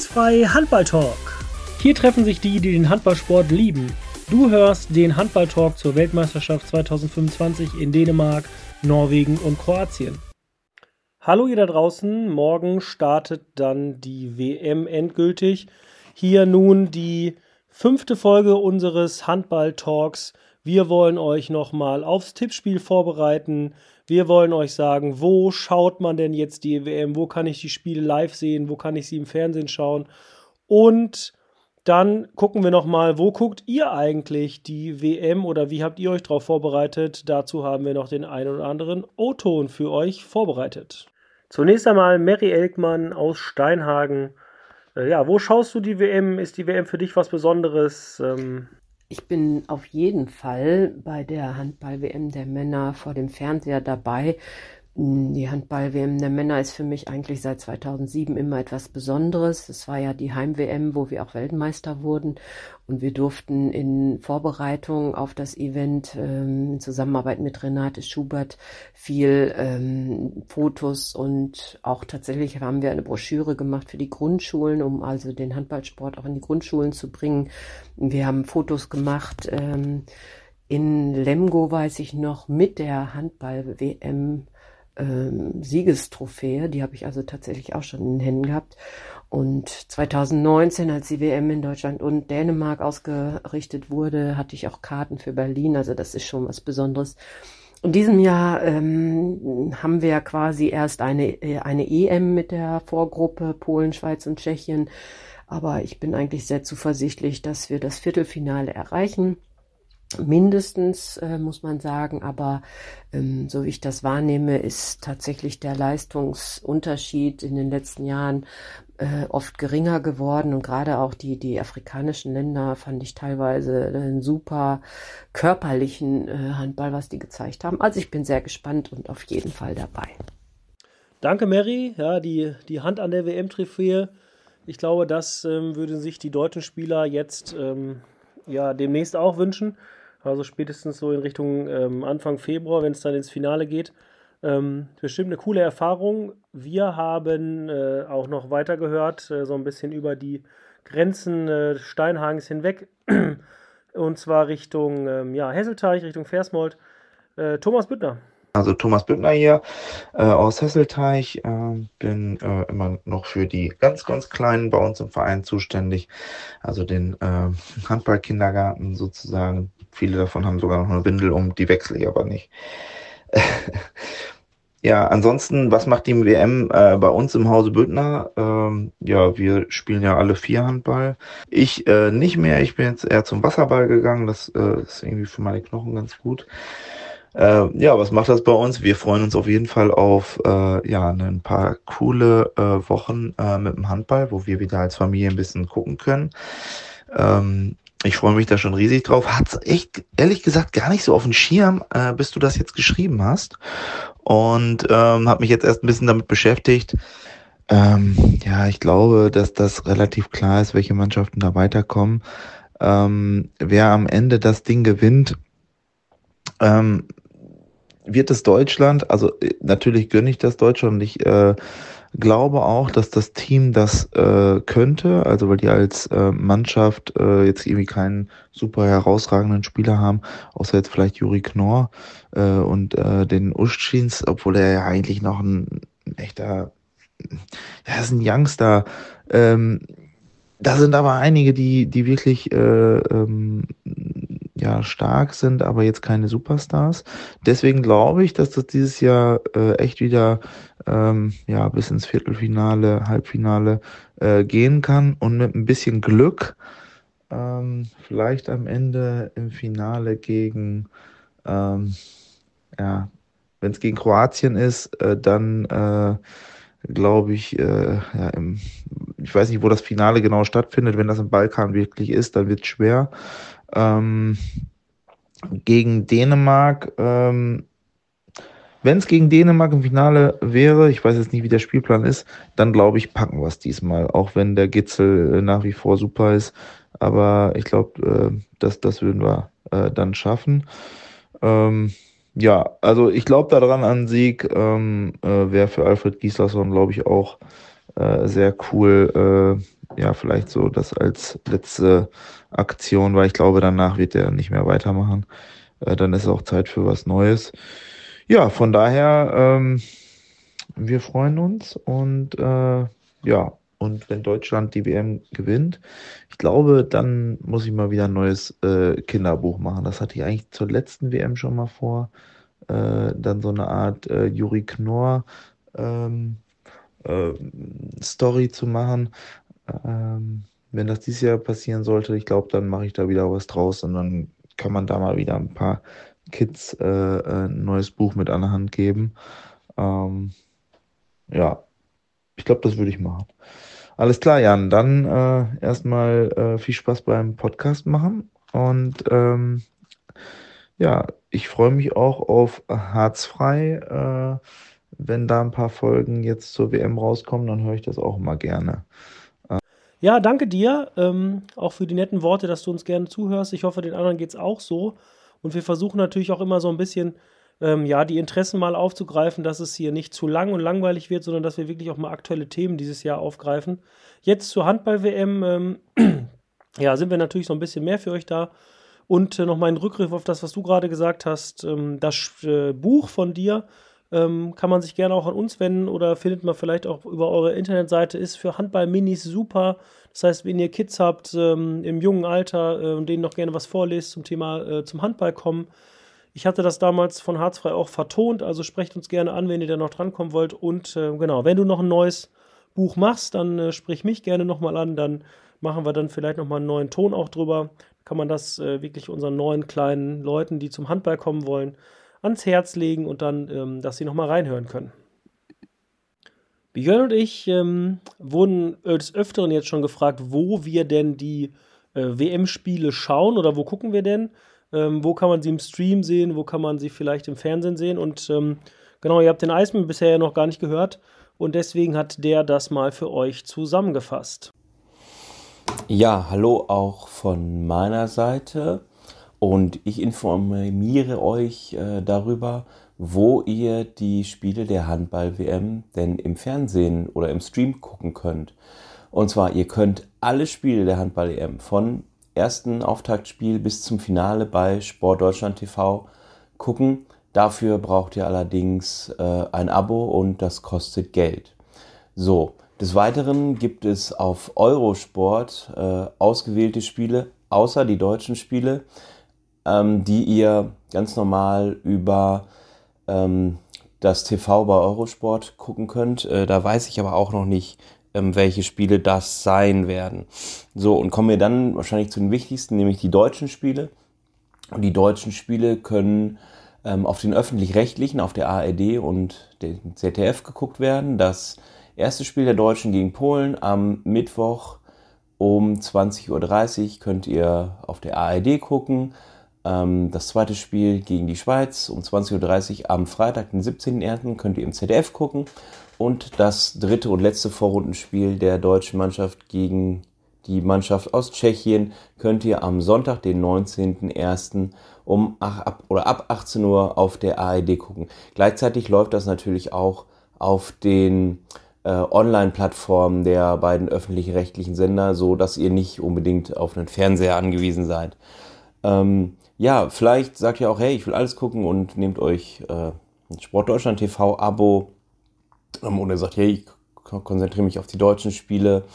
Vereinsfrei Handball-Talk. Hier treffen sich die den Handballsport lieben. Du hörst den Handball-Talk zur Weltmeisterschaft 2025 in Dänemark, Norwegen und Kroatien. Hallo ihr da draußen, morgen startet dann die WM endgültig. Hier nun die 5. Folge unseres Handball-Talks. Wir wollen euch nochmal aufs Tippspiel vorbereiten. Wir wollen euch sagen, wo schaut man denn jetzt die WM? Wo kann ich die Spiele live sehen? Wo kann ich sie im Fernsehen schauen? Und dann gucken wir nochmal, wo guckt ihr eigentlich die WM oder wie habt ihr euch darauf vorbereitet? Dazu haben wir noch den einen oder anderen O-Ton für euch vorbereitet. Zunächst einmal Mary Elkmann aus Steinhagen. Wo schaust du die WM? Ist die WM für dich was Besonderes? Ich bin auf jeden Fall bei der Handball-WM der Männer vor dem Fernseher dabei. Die Handball-WM der Männer ist für mich eigentlich seit 2007 immer etwas Besonderes. Es war ja die Heim-WM, wo wir auch Weltmeister wurden. Und wir durften in Vorbereitung auf das Event in Zusammenarbeit mit Renate Schubert viel Fotos und auch tatsächlich haben wir eine Broschüre gemacht für die Grundschulen, um also den Handballsport auch in die Grundschulen zu bringen. Wir haben Fotos gemacht in Lemgo, weiß ich noch, mit der Handball-WM Siegestrophäe, die habe ich also tatsächlich auch schon in den Händen gehabt. Und 2019, als die WM in Deutschland und Dänemark ausgerichtet wurde, hatte ich auch Karten für Berlin, also das ist schon was Besonderes. In diesem Jahr haben wir ja quasi erst eine EM mit der Vorgruppe Polen, Schweiz und Tschechien, aber ich bin eigentlich sehr zuversichtlich, dass wir das Viertelfinale erreichen. Mindestens, muss man sagen, aber so wie ich das wahrnehme, ist tatsächlich der Leistungsunterschied in den letzten Jahren oft geringer geworden und gerade auch die afrikanischen Länder fand ich teilweise einen super körperlichen Handball, was die gezeigt haben. Also ich bin sehr gespannt und auf jeden Fall dabei. Danke Mary, ja, die Hand an der WM-Trophäe. Ich glaube, das würden sich die deutschen Spieler jetzt demnächst auch wünschen. Also spätestens so in Richtung Anfang Februar, wenn es dann ins Finale geht. Bestimmt eine coole Erfahrung. Wir haben auch noch weiter gehört, so ein bisschen über die Grenzen Steinhagens hinweg. Und zwar Richtung Hesselteich, Richtung Versmold. Thomas Büttner. Also Thomas Büttner hier aus Hesselteich, bin immer noch für die ganz, ganz Kleinen bei uns im Verein zuständig, also den Handballkindergarten sozusagen. Viele davon haben sogar noch eine Windel um, die wechsle ich aber nicht. Ja, ansonsten, was macht die WM bei uns im Hause Büttner? Wir spielen ja alle 4 Handball. Ich nicht mehr, ich bin jetzt eher zum Wasserball gegangen, das ist irgendwie für meine Knochen ganz gut. Was macht das bei uns? Wir freuen uns auf jeden Fall auf ein paar coole Wochen mit dem Handball, wo wir wieder als Familie ein bisschen gucken können. Ich freue mich da schon riesig drauf. Hat's echt, ehrlich gesagt, gar nicht so auf dem Schirm, bis du das jetzt geschrieben hast. Und habe mich jetzt erst ein bisschen damit beschäftigt. Ich glaube, dass das relativ klar ist, welche Mannschaften da weiterkommen. Wer am Ende das Ding gewinnt, wird es Deutschland. Also natürlich gönne ich das Deutschland und ich glaube auch, dass das Team das könnte, also weil die als Mannschaft jetzt irgendwie keinen super herausragenden Spieler haben, außer jetzt vielleicht Juri Knorr und den Uschins, obwohl er ja eigentlich noch ein echter, ist ein Youngster. Da sind aber einige, die wirklich stark sind, aber jetzt keine Superstars. Deswegen glaube ich, dass das dieses Jahr echt wieder bis ins Viertelfinale, Halbfinale gehen kann und mit ein bisschen Glück vielleicht am Ende im Finale gegen, wenn es gegen Kroatien ist, dann glaube ich, ich weiß nicht, wo das Finale genau stattfindet. Wenn das im Balkan wirklich ist, dann wird es schwer. Gegen Dänemark, wenn es gegen Dänemark im Finale wäre, ich weiß jetzt nicht, wie der Spielplan ist, dann glaube ich, packen wir es diesmal, auch wenn der Gitzel nach wie vor super ist. Aber ich glaube, das würden wir dann schaffen. Also ich glaube daran an Sieg, wäre für Alfred Gislason, glaube ich, auch sehr cool. Ja, vielleicht so das als letzte Aktion, weil ich glaube, danach wird er nicht mehr weitermachen. Dann ist auch Zeit für was Neues. Ja, von daher, wir freuen uns und ja, und wenn Deutschland die WM gewinnt, ich glaube, dann muss ich mal wieder ein neues Kinderbuch machen. Das hatte ich eigentlich zur letzten WM schon mal vor. Dann so eine Art Juri Knorr ähm, äh, Story zu machen. Wenn das dieses Jahr passieren sollte, ich glaube, dann mache ich da wieder was draus und dann kann man da mal wieder ein paar Kids ein neues Buch mit an der Hand geben. Ähm, ja, ich glaube, das würde ich machen. Alles klar, Jan. Dann erstmal viel Spaß beim Podcast machen. Und ja, ich freue mich auch auf Harzfrei. Wenn da ein paar Folgen jetzt zur WM rauskommen, dann höre ich das auch mal gerne. Ja, danke dir, auch für die netten Worte, dass du uns gerne zuhörst. Ich hoffe, den anderen geht es auch so. Und wir versuchen natürlich auch immer so ein bisschen, ja, die Interessen mal aufzugreifen, dass es hier nicht zu lang und langweilig wird, sondern dass wir wirklich auch mal aktuelle Themen dieses Jahr aufgreifen. Jetzt zur Handball-WM, ja, sind wir natürlich so ein bisschen mehr für euch da. Und nochmal ein Rückgriff auf das, was du gerade gesagt hast. Das Buch von dir kann man sich gerne auch an uns wenden oder findet man vielleicht auch über eure Internetseite, ist für Handball-Minis super. Das heißt, wenn ihr Kids habt im jungen Alter und denen noch gerne was vorlest zum Thema zum Handball kommen. Ich hatte das damals von Harzfrei auch vertont, also sprecht uns gerne an, wenn ihr da noch drankommen wollt. Und genau, wenn du noch ein neues Buch machst, dann sprich mich gerne nochmal an, dann machen wir dann vielleicht nochmal einen neuen Ton auch drüber. Kann man das wirklich unseren neuen kleinen Leuten, die zum Handball kommen wollen, ans Herz legen und dann, dass sie nochmal reinhören können. Björn und ich wurden des Öfteren jetzt schon gefragt, wo wir denn die WM-Spiele schauen oder wo gucken wir denn? Wo kann man sie im Stream sehen? Wo kann man sie vielleicht im Fernsehen sehen? Und genau, ihr habt den Iceman bisher ja noch gar nicht gehört und deswegen hat der das mal für euch zusammengefasst. Ja, hallo auch von meiner Seite und ich informiere euch darüber, wo ihr die Spiele der Handball-WM denn im Fernsehen oder im Stream gucken könnt. Und zwar, ihr könnt alle Spiele der Handball-WM von ersten Auftaktspiel bis zum Finale bei Sport Deutschland TV gucken. Dafür braucht ihr allerdings ein Abo und das kostet Geld. So. Des Weiteren gibt es auf Eurosport ausgewählte Spiele, außer die deutschen Spiele, die ihr ganz normal über das TV bei Eurosport gucken könnt. Da weiß ich aber auch noch nicht, welche Spiele das sein werden. So, und kommen wir dann wahrscheinlich zu den wichtigsten, nämlich die deutschen Spiele. Und die deutschen Spiele können auf den Öffentlich-Rechtlichen, auf der ARD und dem ZDF geguckt werden. Das erste Spiel der Deutschen gegen Polen am Mittwoch um 20:30 Uhr könnt ihr auf der ARD gucken. Das zweite Spiel gegen die Schweiz um 20:30 Uhr am Freitag, den 17.01. könnt ihr im ZDF gucken. Und das dritte und letzte Vorrundenspiel der deutschen Mannschaft gegen die Mannschaft aus Tschechien könnt ihr am Sonntag, den 19.01. ab 18 Uhr auf der ARD gucken. Gleichzeitig läuft das natürlich auch auf den Online-Plattformen der beiden öffentlich-rechtlichen Sender, so dass ihr nicht unbedingt auf einen Fernseher angewiesen seid. Ja, vielleicht sagt ihr auch, hey, ich will alles gucken und nehmt euch ein Sport Deutschland TV Abo oder sagt, hey, ich konzentriere mich auf die deutschen Spiele.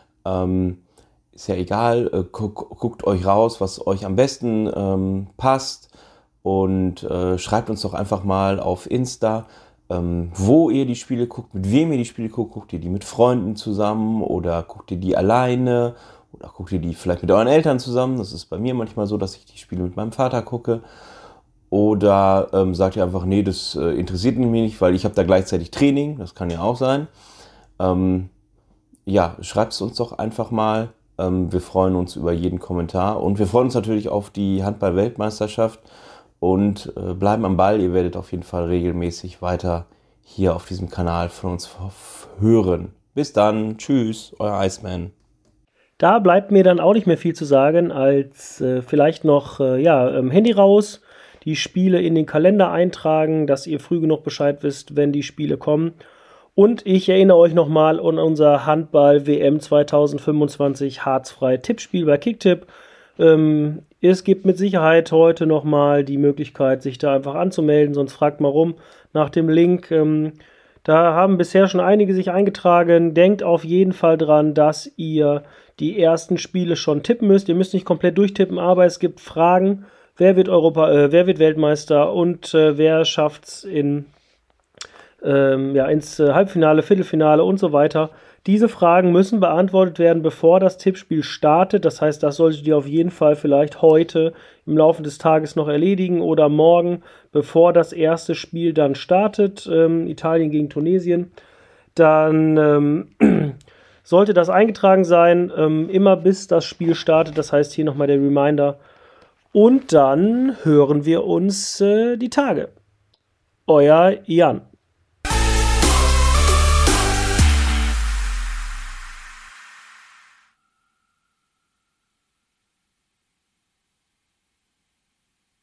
Ist ja egal, guckt euch raus, was euch am besten passt und schreibt uns doch einfach mal auf Insta, wo ihr die Spiele guckt, mit wem ihr die Spiele guckt. Guckt ihr die mit Freunden zusammen oder guckt ihr die alleine oder guckt ihr die vielleicht mit euren Eltern zusammen. Das ist bei mir manchmal so, dass ich die Spiele mit meinem Vater gucke. Oder sagt ihr einfach, nee, das interessiert mich nicht, weil ich habe da gleichzeitig Training. Das kann ja auch sein. Ja, schreibt es uns doch einfach mal. Wir freuen uns über jeden Kommentar und wir freuen uns natürlich auf die Handball-Weltmeisterschaft und bleiben am Ball. Ihr werdet auf jeden Fall regelmäßig weiter hier auf diesem Kanal von uns hören. Bis dann. Tschüss, euer Iceman. Da bleibt mir dann auch nicht mehr viel zu sagen, als vielleicht noch Handy raus, die Spiele in den Kalender eintragen, dass ihr früh genug Bescheid wisst, wenn die Spiele kommen. Und ich erinnere euch nochmal an unser Handball-WM 2025 harzfrei Tippspiel bei Kicktipp. Es gibt mit Sicherheit heute nochmal die Möglichkeit, sich da einfach anzumelden, sonst fragt mal rum nach dem Link. Da haben bisher schon einige sich eingetragen. Denkt auf jeden Fall dran, dass ihr die ersten Spiele schon tippen müsst. Ihr müsst nicht komplett durchtippen, aber es gibt Fragen. Wer wird Weltmeister und wer schafft's ins Halbfinale, Viertelfinale und so weiter. Diese Fragen müssen beantwortet werden, bevor das Tippspiel startet. Das heißt, das solltet ihr auf jeden Fall vielleicht heute im Laufe des Tages noch erledigen oder morgen, bevor das erste Spiel dann startet, Italien gegen Tunesien. Dann sollte das eingetragen sein, immer bis das Spiel startet. Das heißt, hier nochmal der Reminder. Und dann hören wir uns die Tage. Euer Jan.